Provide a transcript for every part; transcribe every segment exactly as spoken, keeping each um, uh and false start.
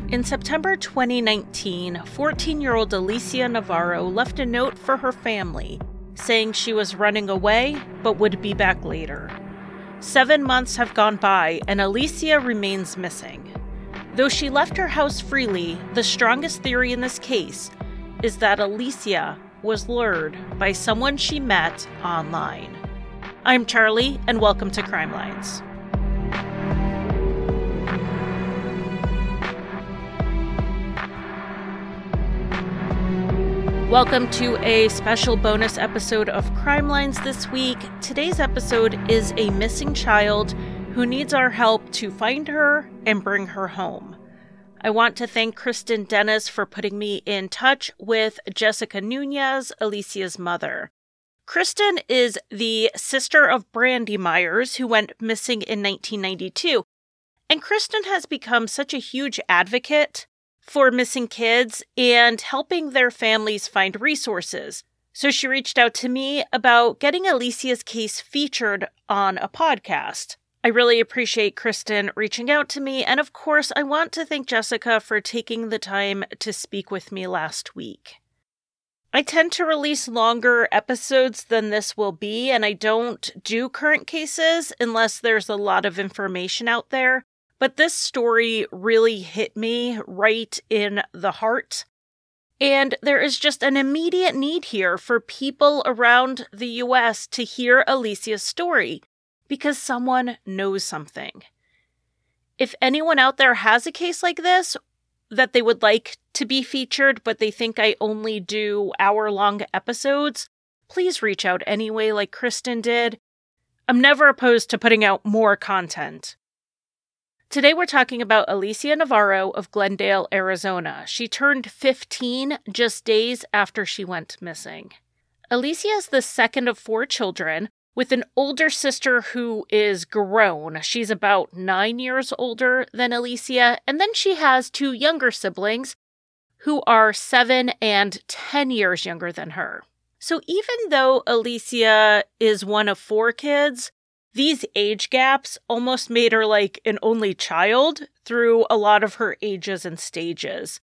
In September twenty nineteen, fourteen-year-old Alicia Navarro left a note for her family, saying she was running away but would be back later. Seven months have gone by and Alicia remains missing. Though she left her house freely, the strongest theory in this case is that Alicia was lured by someone she met online. I'm Charlie, and welcome to Crime Lines. Welcome to a special bonus episode of Crime Lines this week. Today's episode is a missing child who needs our help to find her and bring her home. I want to thank Kristen Dennis for putting me in touch with Jessica Nunez, Alicia's mother. Kristen is the sister of Brandy Myers, who went missing in nineteen ninety-two. And Kristen has become such a huge advocate for missing kids and helping their families find resources. So she reached out to me about getting Alicia's case featured on a podcast. I really appreciate Kristen reaching out to me, and of course, I want to thank Jessica for taking the time to speak with me last week. I tend to release longer episodes than this will be, and I don't do current cases unless there's a lot of information out there. But this story really hit me right in the heart. And there is just an immediate need here for people around the U S to hear Alicia's story because someone knows something. If anyone out there has a case like this that they would like to be featured, but they think I only do hour-long episodes, please reach out anyway like Kristen did. I'm never opposed to putting out more content. Today we're talking about Alicia Navarro of Glendale, Arizona. She turned fifteen just days after she went missing. Alicia is the second of four children, with an older sister who is grown. She's about nine years older than Alicia, and then she has two younger siblings who are seven and ten years younger than her. So even though Alicia is one of four kids, these age gaps almost made her like an only child through a lot of her ages and stages.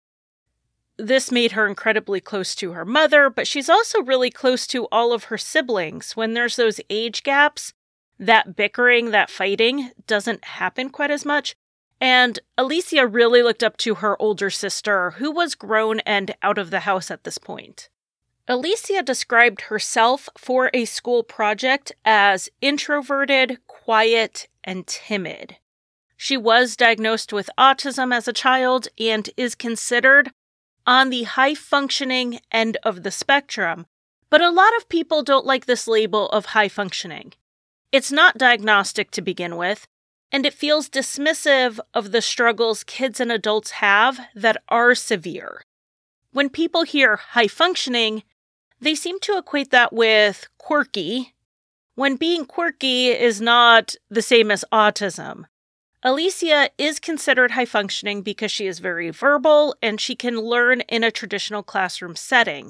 This made her incredibly close to her mother, but she's also really close to all of her siblings. When there's those age gaps, that bickering, that fighting doesn't happen quite as much. And Alicia really looked up to her older sister, who was grown and out of the house at this point. Alicia described herself for a school project as introverted, quiet, and timid. She was diagnosed with autism as a child and is considered on the high-functioning end of the spectrum, but a lot of people don't like this label of high-functioning. It's not diagnostic to begin with, and it feels dismissive of the struggles kids and adults have that are severe. When people hear high-functioning, they seem to equate that with quirky, when being quirky is not the same as autism. Alicia is considered high-functioning because she is very verbal and she can learn in a traditional classroom setting.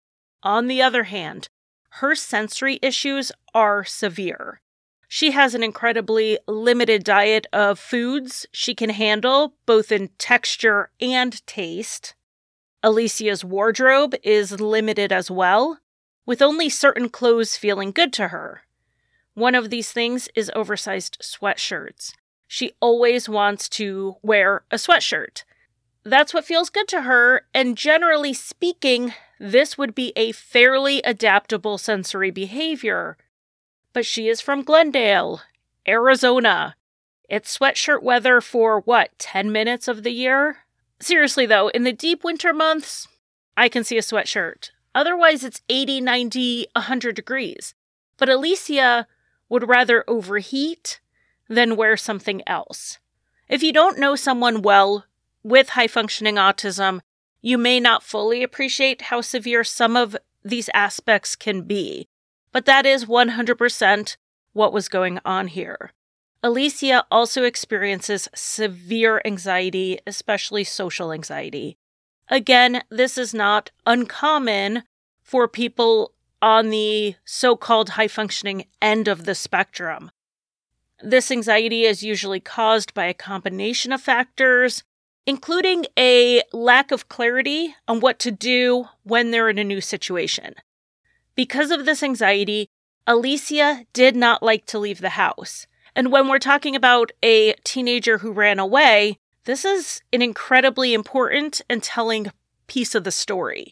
On the other hand, her sensory issues are severe. She has an incredibly limited diet of foods she can handle, both in texture and taste. Alicia's wardrobe is limited as well, with only certain clothes feeling good to her. One of these things is oversized sweatshirts. She always wants to wear a sweatshirt. That's what feels good to her, and generally speaking, this would be a fairly adaptable sensory behavior. But she is from Glendale, Arizona. It's sweatshirt weather for, what, ten minutes of the year? Seriously though, in the deep winter months, I can see a sweatshirt. Otherwise, it's eighty, ninety, one hundred degrees. But Alicia would rather overheat than wear something else. If you don't know someone well with high-functioning autism, you may not fully appreciate how severe some of these aspects can be. But that is one hundred percent what was going on here. Alicia also experiences severe anxiety, especially social anxiety. Again, this is not uncommon for people on the so-called high-functioning end of the spectrum. This anxiety is usually caused by a combination of factors, including a lack of clarity on what to do when they're in a new situation. Because of this anxiety, Alicia did not like to leave the house. And when we're talking about a teenager who ran away, this is an incredibly important and telling piece of the story.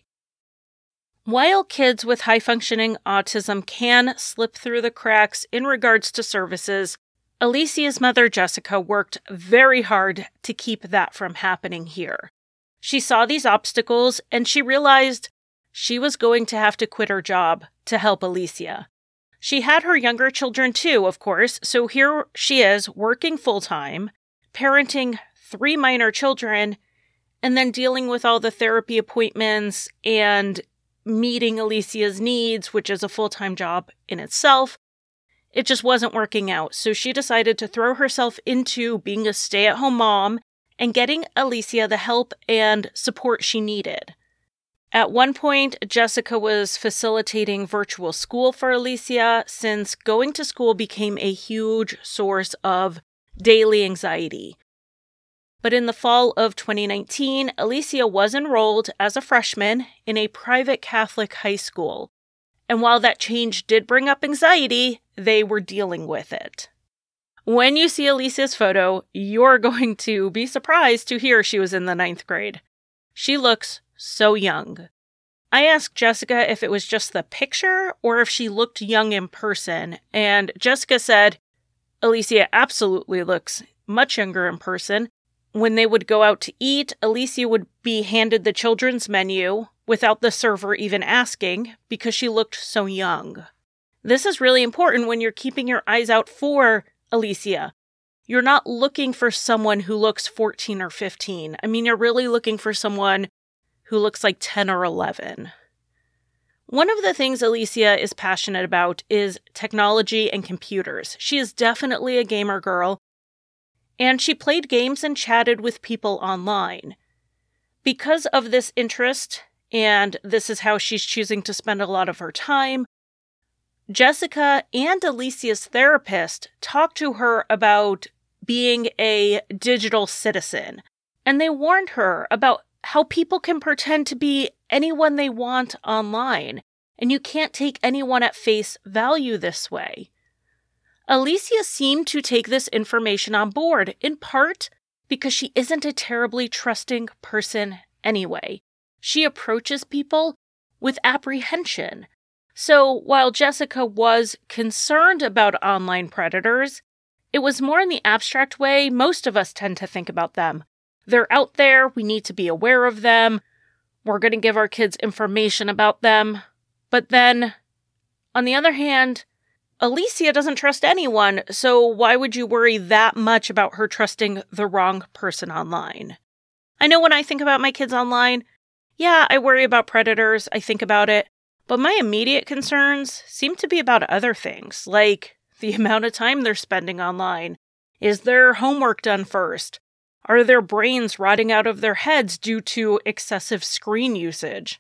While kids with high-functioning autism can slip through the cracks in regards to services, Alicia's mother, Jessica, worked very hard to keep that from happening here. She saw these obstacles and she realized she was going to have to quit her job to help Alicia. She had her younger children too, of course, so here she is working full-time, parenting three minor children, and then dealing with all the therapy appointments and meeting Alicia's needs, which is a full-time job in itself. It just wasn't working out, so she decided to throw herself into being a stay-at-home mom and getting Alicia the help and support she needed. At one point, Jessica was facilitating virtual school for Alicia since going to school became a huge source of daily anxiety. But in the fall of twenty nineteen, Alicia was enrolled as a freshman in a private Catholic high school. And while that change did bring up anxiety, they were dealing with it. When you see Alicia's photo, you're going to be surprised to hear she was in the ninth grade. She looks so young. I asked Jessica if it was just the picture or if she looked young in person, and Jessica said, Alicia absolutely looks much younger in person. When they would go out to eat, Alicia would be handed the children's menu without the server even asking because she looked so young. This is really important when you're keeping your eyes out for Alicia. You're not looking for someone who looks fourteen or fifteen. I mean, you're really looking for someone who looks like ten or eleven. One of the things Alicia is passionate about is technology and computers. She is definitely a gamer girl, and she played games and chatted with people online. Because of this interest, and this is how she's choosing to spend a lot of her time, Jessica and Alicia's therapist talked to her about being a digital citizen, and they warned her about how people can pretend to be anyone they want online, and you can't take anyone at face value this way. Alicia seemed to take this information on board, in part because she isn't a terribly trusting person anyway. She approaches people with apprehension. So while Jessica was concerned about online predators, it was more in the abstract way most of us tend to think about them. They're out there, we need to be aware of them, we're going to give our kids information about them. But then, on the other hand, Alicia doesn't trust anyone, so why would you worry that much about her trusting the wrong person online? I know when I think about my kids online, yeah, I worry about predators, I think about it, but my immediate concerns seem to be about other things, like the amount of time they're spending online. Is their homework done first? Are their brains rotting out of their heads due to excessive screen usage?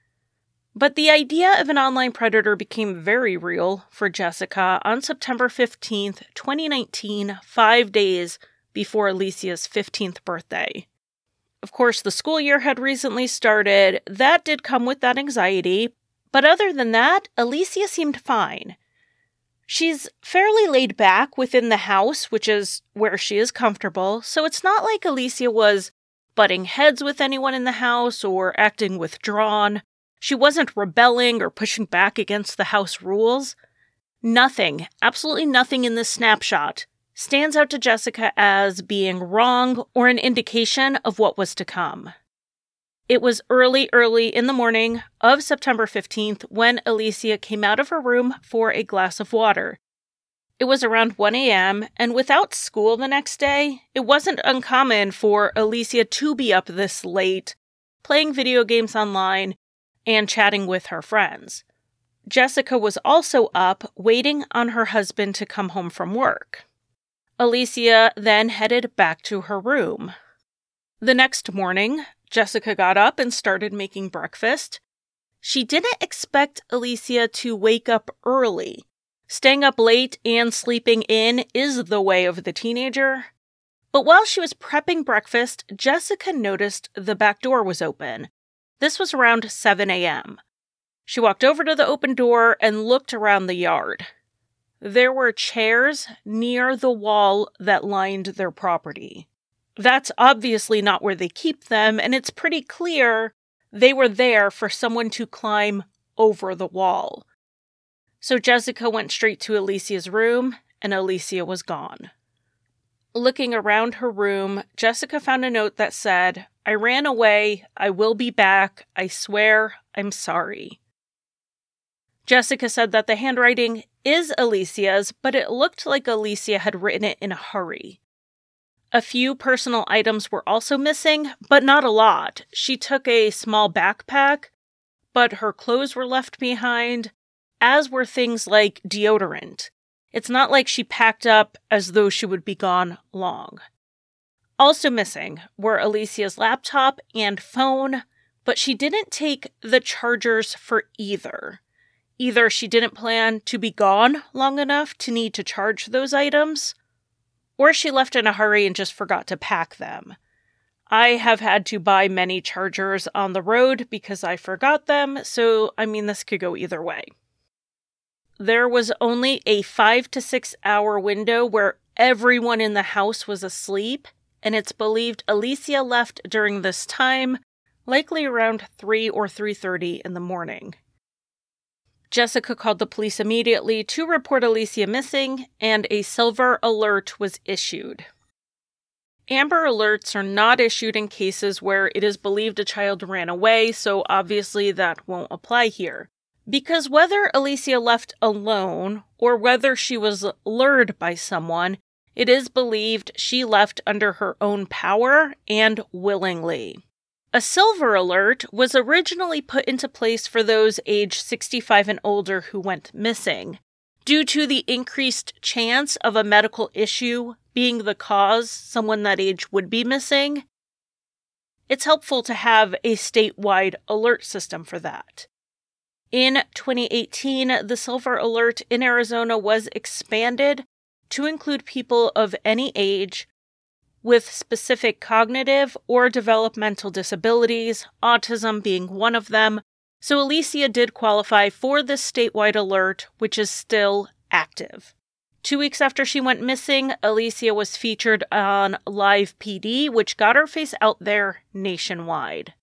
But the idea of an online predator became very real for Jessica on September fifteenth, twenty nineteen, five days before Alicia's fifteenth birthday. Of course, the school year had recently started. That did come with that anxiety, but other than that, Alicia seemed fine. She's fairly laid back within the house, which is where she is comfortable, so it's not like Alicia was butting heads with anyone in the house or acting withdrawn. She wasn't rebelling or pushing back against the house rules. Nothing, absolutely nothing in this snapshot stands out to Jessica as being wrong or an indication of what was to come. It was early, early in the morning of September fifteenth when Alicia came out of her room for a glass of water. It was around one a.m., and without school the next day, it wasn't uncommon for Alicia to be up this late, playing video games online, and chatting with her friends. Jessica was also up, waiting on her husband to come home from work. Alicia then headed back to her room. The next morning, Jessica got up and started making breakfast. She didn't expect Alicia to wake up early. Staying up late and sleeping in is the way of the teenager. But while she was prepping breakfast, Jessica noticed the back door was open. This was around seven a.m. She walked over to the open door and looked around the yard. There were chairs near the wall that lined their property. That's obviously not where they keep them, and it's pretty clear they were there for someone to climb over the wall. So Jessica went straight to Alicia's room, and Alicia was gone. Looking around her room, Jessica found a note that said, "I ran away. I will be back. I swear I'm sorry." Jessica said that the handwriting is Alicia's, but it looked like Alicia had written it in a hurry. A few personal items were also missing, but not a lot. She took a small backpack, but her clothes were left behind, as were things like deodorant. It's not like she packed up as though she would be gone long. Also missing were Alicia's laptop and phone, but she didn't take the chargers for either. Either she didn't plan to be gone long enough to need to charge those items, or she left in a hurry and just forgot to pack them. I have had to buy many chargers on the road because I forgot them, so I mean this could go either way. There was only a five to six hour window where everyone in the house was asleep, and it's believed Alicia left during this time, likely around three or three thirty in the morning. Jessica called the police immediately to report Alicia missing, and a silver alert was issued. Amber alerts are not issued in cases where it is believed a child ran away, so obviously that won't apply here. Because whether Alicia left alone or whether she was lured by someone, it is believed she left under her own power and willingly. A silver alert was originally put into place for those age sixty-five and older who went missing, due to the increased chance of a medical issue being the cause someone that age would be missing. It's helpful to have a statewide alert system for that. In twenty eighteen, the silver alert in Arizona was expanded to include people of any age with specific cognitive or developmental disabilities, autism being one of them, so Alicia did qualify for this statewide alert, which is still active. Two weeks after she went missing, Alicia was featured on Live P D, which got her face out there nationwide.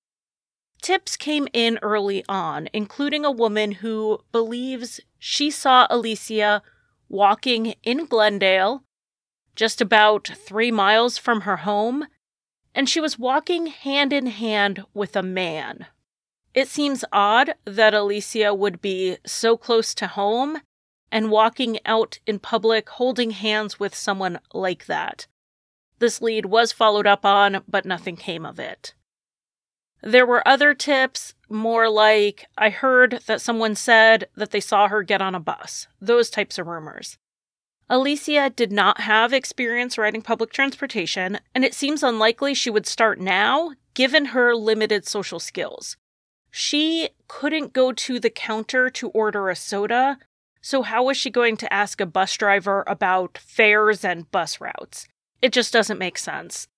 Tips came in early on, including a woman who believes she saw Alicia walking in Glendale, just about three miles from her home, and she was walking hand in hand with a man. It seems odd that Alicia would be so close to home and walking out in public holding hands with someone like that. This lead was followed up on, but nothing came of it. There were other tips, more like, I heard that someone said that they saw her get on a bus. Those types of rumors. Alicia did not have experience riding public transportation, and it seems unlikely she would start now, given her limited social skills. She couldn't go to the counter to order a soda, so how was she going to ask a bus driver about fares and bus routes? It just doesn't make sense.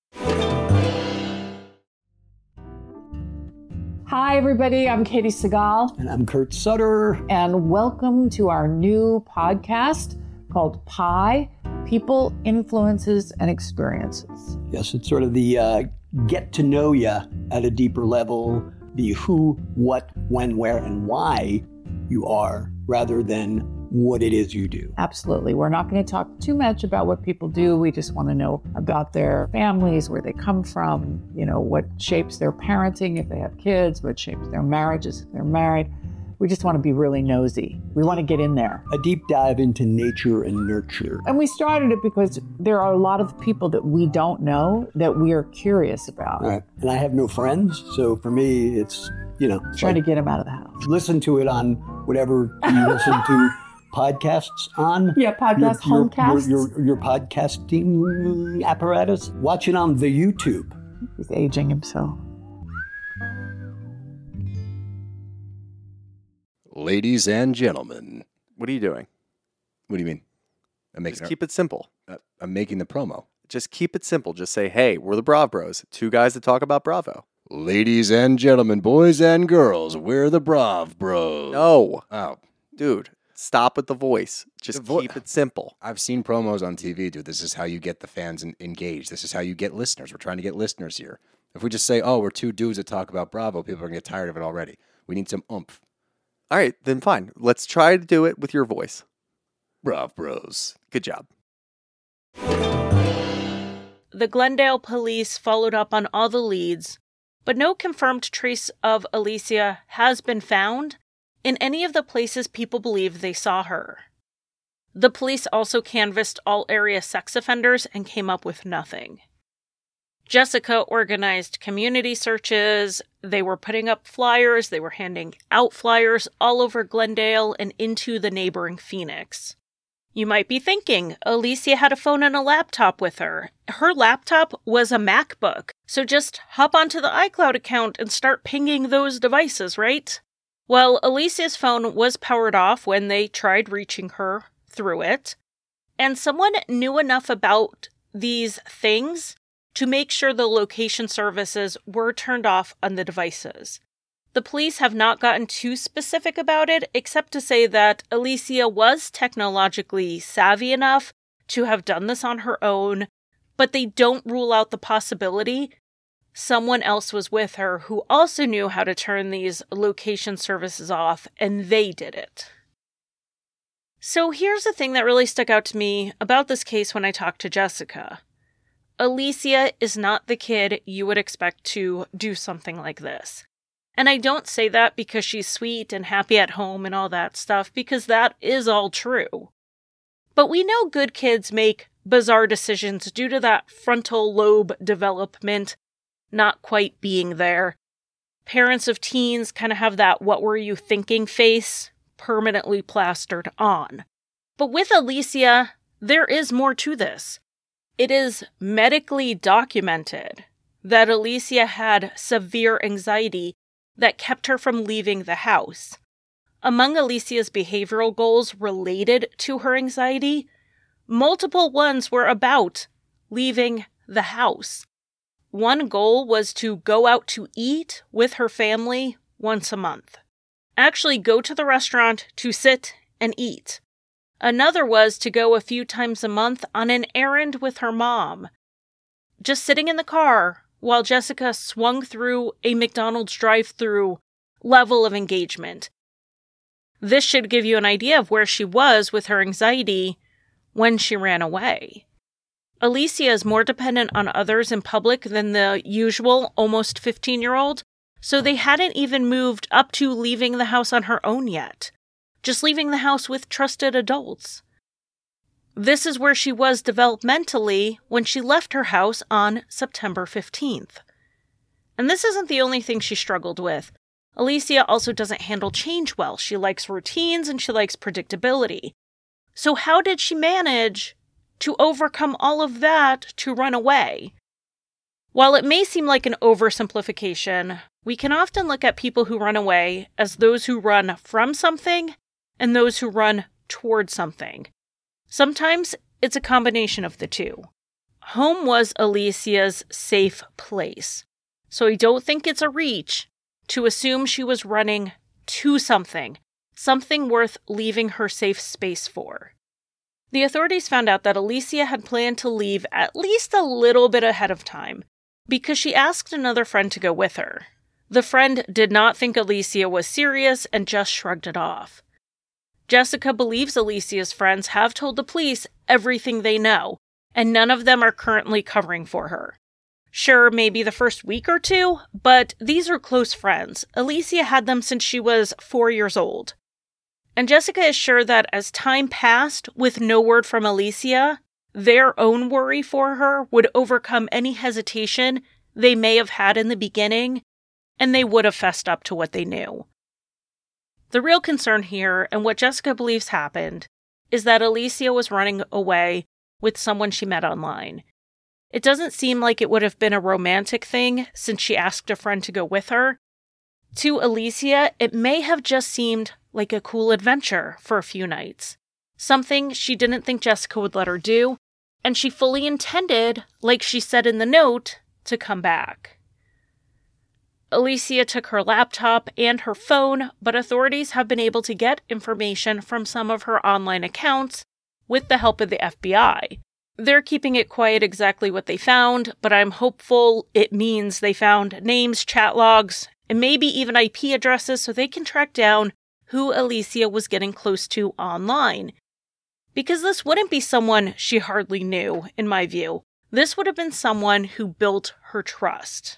Hi, everybody. I'm Katie Segal. And I'm Kurt Sutter. And welcome to our new podcast called Pi, People, Influences, and Experiences. Yes, it's sort of the uh, get to know you at a deeper level, the who, what, when, where, and why you are, rather than what it is you do. Absolutely. We're not going to talk too much about what people do. We just want to know about their families, where they come from, you know, what shapes their parenting if they have kids, what shapes their marriages if they're married. We just want to be really nosy. We want to get in there. A deep dive into nature and nurture. And we started it because there are a lot of people that we don't know that we are curious about. Right. And I have no friends, so for me, it's, you know. Trying like, to get them out of the house. Listen to it on whatever you listen to podcasts on. Yeah, podcast, your, homecasts. Your, your, your, your podcasting apparatus. Watch it on the YouTube. He's aging himself. Ladies and gentlemen. What are you doing? What do you mean? I'm making Just keep it simple. uh, I'm making the promo. Just keep it simple. Just say, hey, we're the Brav Bros. Two guys that talk about Bravo. Ladies and gentlemen, boys and girls, we're the Brav Bros. No. Oh. Dude, stop with the voice. Just The vo- keep it simple. I've seen promos on T V, dude. This is how you get the fans en- engaged. This is how you get listeners. We're trying to get listeners here. If we just say, oh, we're two dudes that talk about Bravo, people are going to get tired of it already. We need some oomph. All right, then fine. Let's try to do it with your voice. Brav Bros. Good job. The Glendale police followed up on all the leads, but no confirmed trace of Alicia has been found in any of the places people believe they saw her. The police also canvassed all area sex offenders and came up with nothing. Jessica organized community searches. They were putting up flyers. They were handing out flyers all over Glendale and into the neighboring Phoenix. You might be thinking, Alicia had a phone and a laptop with her. Her laptop was a MacBook, so just hop onto the iCloud account and start pinging those devices, right? Well, Alicia's phone was powered off when they tried reaching her through it, and someone knew enough about these things to make sure the location services were turned off on the devices. The police have not gotten too specific about it, except to say that Alicia was technologically savvy enough to have done this on her own, but they don't rule out the possibility someone else was with her who also knew how to turn these location services off, and they did it. So here's the thing that really stuck out to me about this case when I talked to Jessica. Alicia is not the kid you would expect to do something like this. And I don't say that because she's sweet and happy at home and all that stuff, because that is all true. But we know good kids make bizarre decisions due to that frontal lobe development not quite being there. Parents of teens kind of have that what were you thinking face permanently plastered on. But with Alicia, there is more to this. It is medically documented that Alicia had severe anxiety that kept her from leaving the house. Among Alicia's behavioral goals related to her anxiety, multiple ones were about leaving the house. One goal was to go out to eat with her family once a month. Actually go to the restaurant to sit and eat. Another was to go a few times a month on an errand with her mom. Just sitting in the car while Jessica swung through a McDonald's drive-thru level of engagement. This should give you an idea of where she was with her anxiety when she ran away. Alicia is more dependent on others in public than the usual almost fifteen-year-old, so they hadn't even moved up to leaving the house on her own yet, just leaving the house with trusted adults. This is where she was developmentally when she left her house on September fifteenth. And this isn't the only thing she struggled with. Alicia also doesn't handle change well. She likes routines and she likes predictability. So how did she manage to overcome all of that to run away? While it may seem like an oversimplification, we can often look at people who run away as those who run from something and those who run toward something. Sometimes it's a combination of the two. Home was Alicia's safe place, so I don't think it's a reach to assume she was running to something, something worth leaving her safe space for. The authorities found out that Alicia had planned to leave at least a little bit ahead of time, because she asked another friend to go with her. The friend did not think Alicia was serious and just shrugged it off. Jessica believes Alicia's friends have told the police everything they know, and none of them are currently covering for her. Sure, maybe the first week or two, but these are close friends. Alicia had them since she was four years old. And Jessica is sure that as time passed with no word from Alicia, their own worry for her would overcome any hesitation they may have had in the beginning, and they would have fessed up to what they knew. The real concern here, and what Jessica believes happened, is that Alicia was running away with someone she met online. It doesn't seem like it would have been a romantic thing since she asked a friend to go with her. To Alicia, it may have just seemed like a cool adventure for a few nights. Something she didn't think Jessica would let her do, and she fully intended, like she said in the note, to come back. Alicia took her laptop and her phone, but authorities have been able to get information from some of her online accounts with the help of the F B I. They're keeping it quiet exactly what they found, but I'm hopeful it means they found names, chat logs, and maybe even I P addresses so they can track down who Alicia was getting close to online. Because this wouldn't be someone she hardly knew, in my view. This would have been someone who built her trust.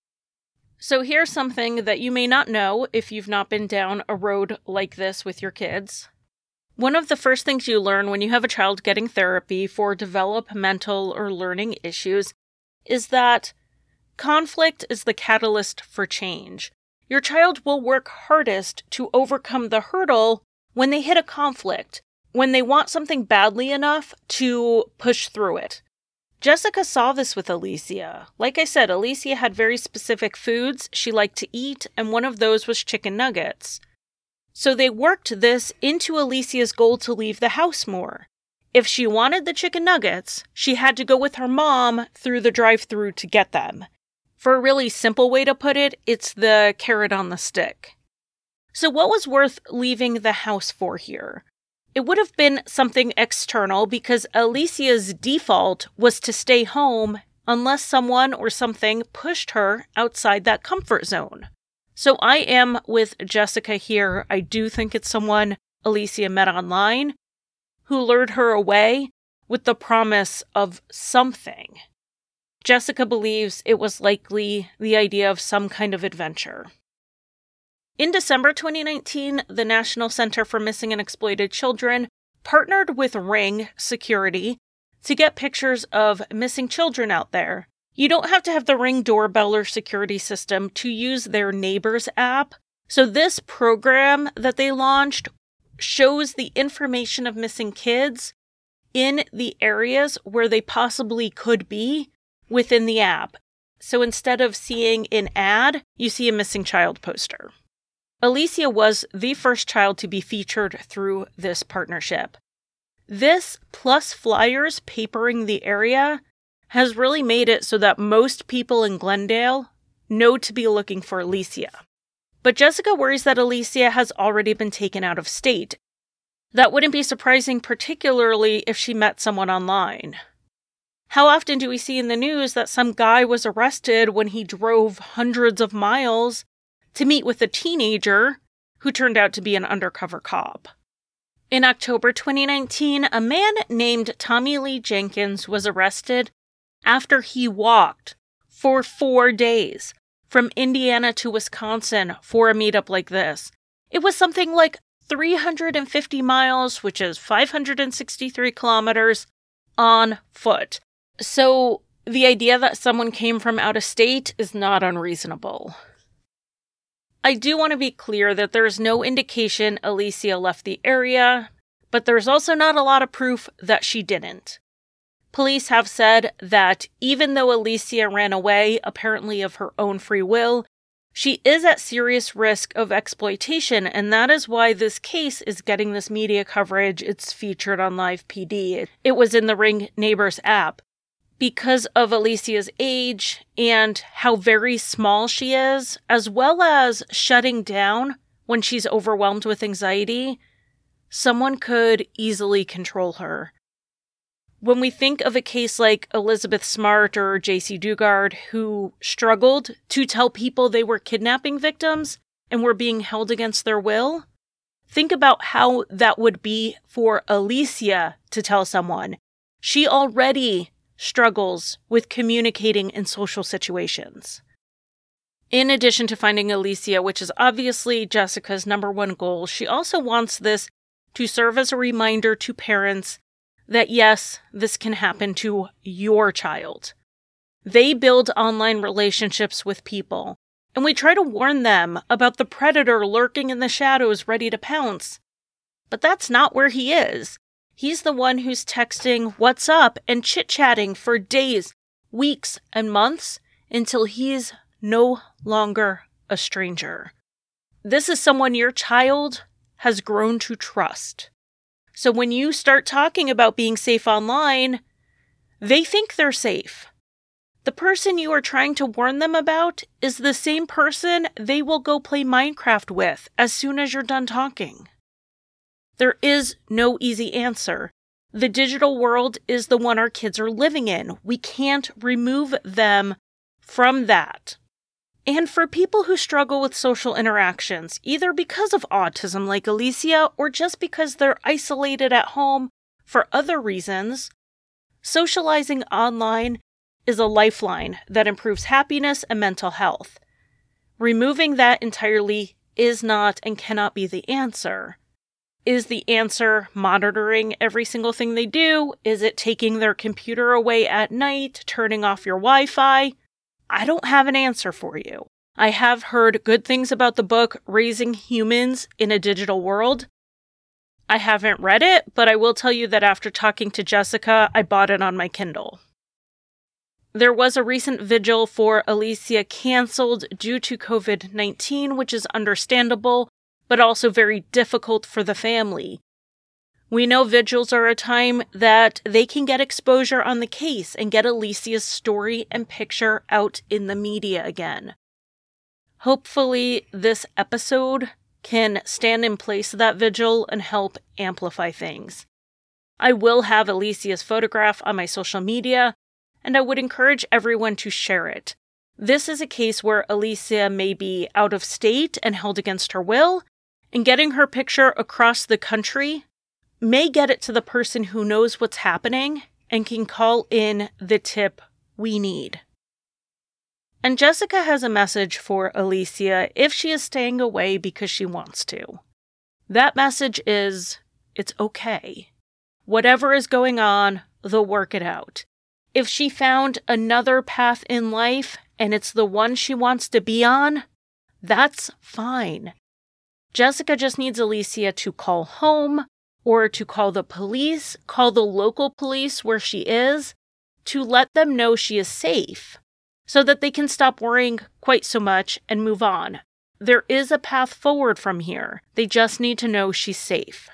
So here's something that you may not know if you've not been down a road like this with your kids. One of the first things you learn when you have a child getting therapy for developmental or learning issues is that conflict is the catalyst for change. Your child will work hardest to overcome the hurdle when they hit a conflict, when they want something badly enough to push through it. Jessica saw this with Alicia. Like I said, Alicia had very specific foods she liked to eat, and one of those was chicken nuggets. So they worked this into Alicia's goal to leave the house more. If she wanted the chicken nuggets, she had to go with her mom through the drive-thru to get them. For a really simple way to put it, it's the carrot on the stick. So what was worth leaving the house for here? It would have been something external because Alicia's default was to stay home unless someone or something pushed her outside that comfort zone. So I am with Jessica here. I do think it's someone Alicia met online who lured her away with the promise of something. Jessica believes it was likely the idea of some kind of adventure. In December twenty nineteen, the National Center for Missing and Exploited Children partnered with Ring Security to get pictures of missing children out there. You don't have to have the Ring doorbell or security system to use their Neighbors app. So this program that they launched shows the information of missing kids in the areas where they possibly could be within the app. So instead of seeing an ad, you see a missing child poster. Alicia was the first child to be featured through this partnership. This, plus flyers papering the area, has really made it so that most people in Glendale know to be looking for Alicia. But Jessica worries that Alicia has already been taken out of state. That wouldn't be surprising, particularly if she met someone online. How often do we see in the news that some guy was arrested when he drove hundreds of miles to meet with a teenager who turned out to be an undercover cop? In October twenty nineteen, a man named Tommy Lee Jenkins was arrested after he walked for four days from Indiana to Wisconsin for a meetup like this. It was something like three hundred fifty miles, which is five hundred sixty-three kilometers, on foot. So the idea that someone came from out of state is not unreasonable. I do want to be clear that there's no indication Alicia left the area, but there's also not a lot of proof that she didn't. Police have said that even though Alicia ran away, apparently of her own free will, she is at serious risk of exploitation, and that is why this case is getting this media coverage. It's featured on Live P D. It was in the Ring Neighbors app. Because of Alicia's age and how very small she is, as well as shutting down when she's overwhelmed with anxiety, someone could easily control her. When we think of a case like Elizabeth Smart or J C Dugard, who struggled to tell people they were kidnapping victims and were being held against their will, think about how that would be for Alicia to tell someone. She already struggles with communicating in social situations. In addition to finding Alicia, which is obviously Jessica's number one goal, she also wants this to serve as a reminder to parents that yes, this can happen to your child. They build online relationships with people, and we try to warn them about the predator lurking in the shadows ready to pounce. But that's not where he is. He's the one who's texting what's up and chit-chatting for days, weeks, and months until he's no longer a stranger. This is someone your child has grown to trust. So when you start talking about being safe online, They think they're safe. The person you are trying to warn them about is the same person they will go play Minecraft with as soon as you're done talking. There is no easy answer. The digital world is the one our kids are living in. We can't remove them from that. And for people who struggle with social interactions, either because of autism like Alicia or just because they're isolated at home for other reasons, socializing online is a lifeline that improves happiness and mental health. Removing that entirely is not and cannot be the answer. Is the answer monitoring every single thing they do? Is it taking their computer away at night, turning off your Wi-Fi? I don't have an answer for you. I have heard good things about the book Raising Humans in a Digital World. I haven't read it, but I will tell you that after talking to Jessica, I bought it on my Kindle. There was a recent vigil for Alicia canceled due to covid nineteen, which is understandable, but also very difficult for the family. We know vigils are a time that they can get exposure on the case and get Alicia's story and picture out in the media again. Hopefully, this episode can stand in place of that vigil and help amplify things. I will have Alicia's photograph on my social media, and I would encourage everyone to share it. This is a case where Alicia may be out of state and held against her will, and getting her picture across the country may get it to the person who knows what's happening and can call in the tip we need. And Jessica has a message for Alicia if she is staying away because she wants to. That message is, it's okay. Whatever is going on, they'll work it out. If she found another path in life and it's the one she wants to be on, that's fine. Jessica just needs Alicia to call home or to call the police, call the local police where she is, to let them know she is safe so that they can stop worrying quite so much and move on. There is a path forward from here. They just need to know she's safe.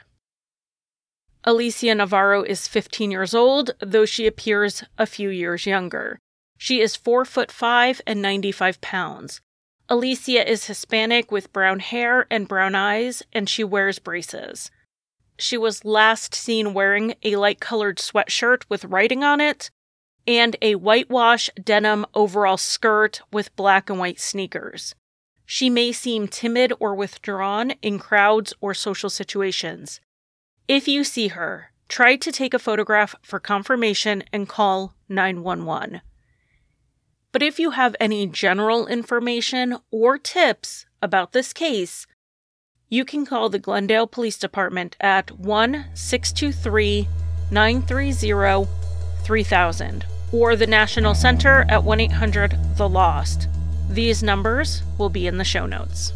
Alicia Navarro is fifteen years old, though she appears a few years younger. She is four foot five and ninety-five pounds. Alicia is Hispanic with brown hair and brown eyes, and she wears braces. She was last seen wearing a light-colored sweatshirt with writing on it, and a whitewash denim overall skirt with black and white sneakers. She may seem timid or withdrawn in crowds or social situations. If you see her, try to take a photograph for confirmation and call nine one one. But if you have any general information or tips about this case, you can call the Glendale Police Department at one six two three, nine three zero, three thousand or the National Center at one eight hundred the lost. These numbers will be in the show notes.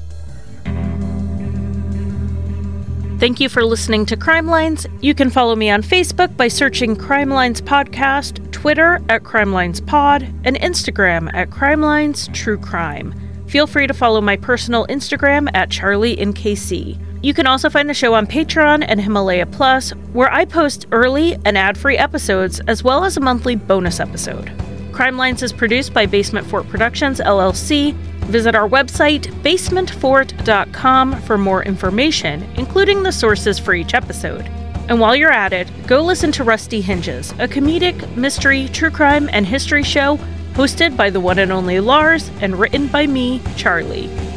Thank you for listening to Crime Lines. You can follow me on Facebook by searching Crime Lines Podcast, Twitter at Crime Lines Pod, and Instagram at Crime Lines True Crime. Feel free to follow my personal Instagram at Charlie in K C. You can also find the show on Patreon and Himalaya Plus, where I post early and ad-free episodes, as well as a monthly bonus episode. Crime Lines is produced by Basement Fort Productions, L L C. Visit our website, basement fort dot com, for more information, including the sources for each episode. And while you're at it, go listen to Rusty Hinges, a comedic, mystery, true crime, and history show hosted by the one and only Lars and written by me, Charlie.